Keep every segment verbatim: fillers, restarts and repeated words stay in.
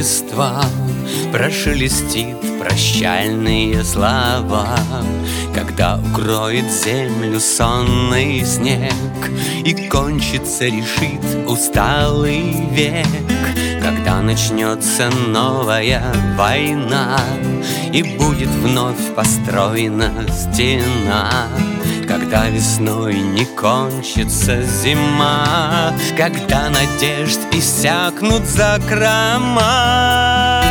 Рождества прошелестит прощальные слова, когда укроет землю сонный снег и кончится, решит усталый век, когда начнется новая война и будет вновь построена стена, когда весной не кончится зима, когда надежд иссякнут закрома.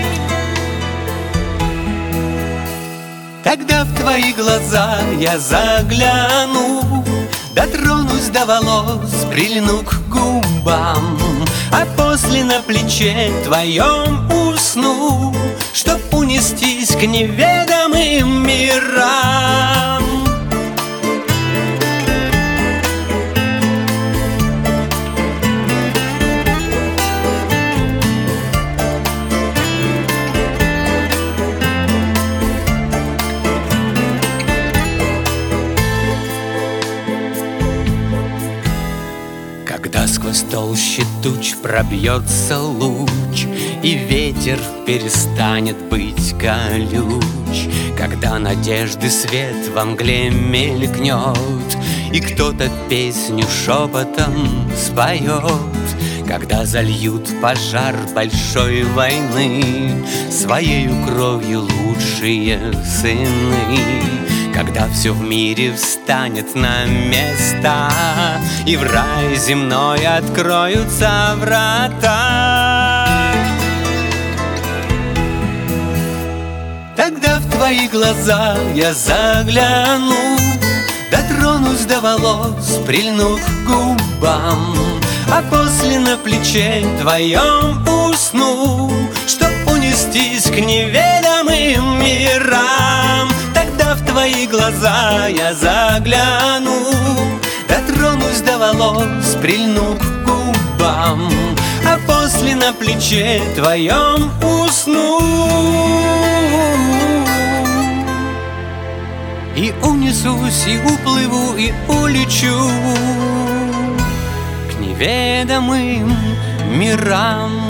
Тогда в твои глаза я загляну, дотронусь до волос, прильну к губам, а после на плече твоем усну, чтоб унестись к неведомым мирам. Когда сквозь толщи туч пробьется луч, и ветер перестанет быть колюч, когда надежды свет во мгле мелькнет, и кто-то песню шепотом споет, когда зальют пожар большой войны своею кровью лучшие сыны, когда все в мире встанет на места и в рай земной откроются врата. Тогда в твои глаза я загляну, дотронусь до волос, прильну к губам, а после на плече твоем усну, чтоб унестись к неведомым мирам. Тогда в твои глаза я загляну, дотронусь до волос, прильну к губам, а после на плече твоем усну и унесусь, и уплыву, и улечу к неведомым мирам.